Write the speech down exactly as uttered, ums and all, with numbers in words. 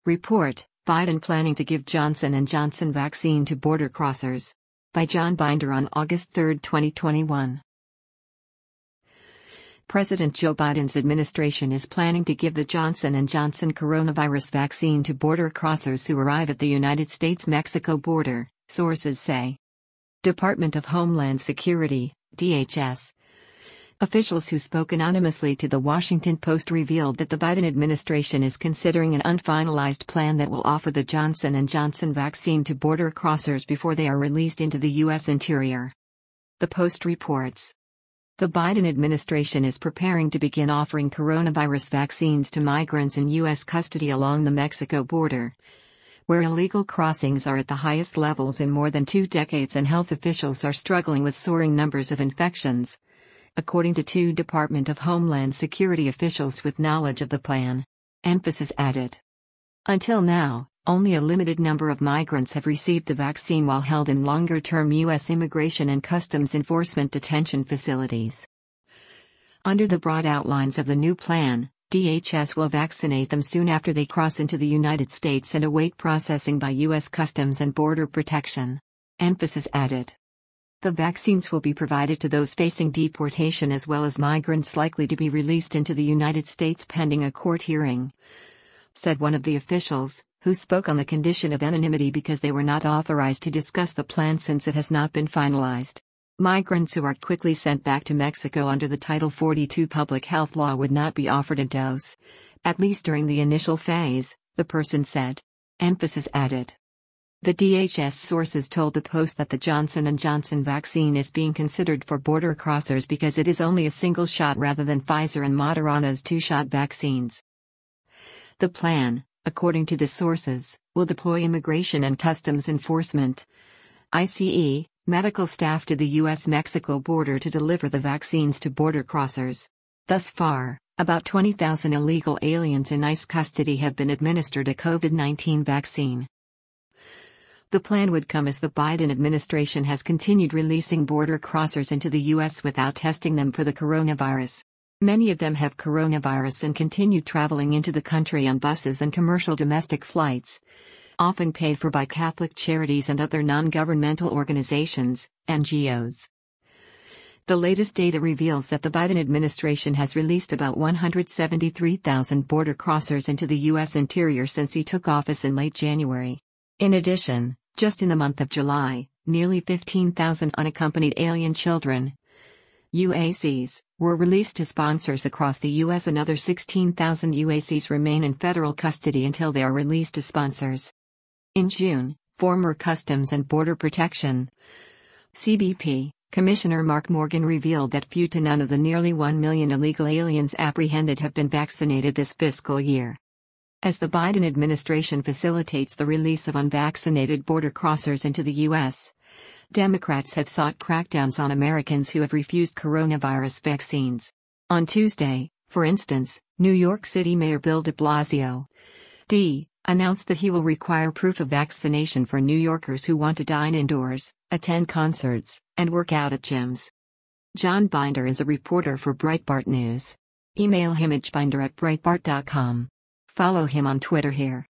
Report, Biden planning to give Johnson and Johnson vaccine to border crossers. By John Binder on August third, twenty twenty-one. President Joe Biden's administration is planning to give the Johnson and Johnson coronavirus vaccine to border crossers who arrive at the United States-Mexico border, sources say. Department of Homeland Security, D H S. Officials who spoke anonymously to The Washington Post revealed that the Biden administration is considering an unfinalized plan that will offer the Johnson and Johnson vaccine to border crossers before they are released into the U S interior. The Post reports. The Biden administration is preparing to begin offering coronavirus vaccines to migrants in U S custody along the Mexico border, where illegal crossings are at the highest levels in more than two decades and health officials are struggling with soaring numbers of infections, according to two Department of Homeland Security officials with knowledge of the plan. Emphasis added. Until now, only a limited number of migrants have received the vaccine while held in longer-term U S Immigration and Customs Enforcement detention facilities. Under the broad outlines of the new plan, D H S will vaccinate them soon after they cross into the United States and await processing by U S Customs and Border Protection. Emphasis added. The vaccines will be provided to those facing deportation as well as migrants likely to be released into the United States pending a court hearing, said one of the officials, who spoke on the condition of anonymity because they were not authorized to discuss the plan since it has not been finalized. Migrants who are quickly sent back to Mexico under the Title forty-two public health law would not be offered a dose, at least during the initial phase, the person said. Emphasis added. The D H S sources told the Post that the Johnson and Johnson vaccine is being considered for border crossers because it is only a single shot rather than Pfizer and Moderna's two-shot vaccines. The plan, according to the sources, will deploy Immigration and Customs Enforcement I C E, medical staff to the U S-Mexico border to deliver the vaccines to border crossers. Thus far, about twenty thousand illegal aliens in ICE custody have been administered a COVID nineteen vaccine. The plan would come as the Biden administration has continued releasing border crossers into the U S without testing them for the coronavirus. Many of them have coronavirus and continue traveling into the country on buses and commercial domestic flights, often paid for by Catholic charities and other non-governmental organizations, N G Os. The latest data reveals that the Biden administration has released about one hundred seventy-three thousand border crossers into the U S interior since he took office in late January. In addition, just in the month of July, nearly fifteen thousand unaccompanied alien children, U A Cs, were released to sponsors across the U S. Another sixteen thousand U A Cs remain in federal custody until they are released to sponsors. In June, former Customs and Border Protection C B P Commissioner Mark Morgan revealed that few to none of the nearly one million illegal aliens apprehended have been vaccinated this fiscal year. As the Biden administration facilitates the release of unvaccinated border crossers into the U S, Democrats have sought crackdowns on Americans who have refused coronavirus vaccines. On Tuesday, for instance, New York City Mayor Bill de Blasio, D, announced that he will require proof of vaccination for New Yorkers who want to dine indoors, attend concerts, and work out at gyms. John Binder is a reporter for Breitbart News. Email him at binder at breitbart dot com. Follow him on Twitter here.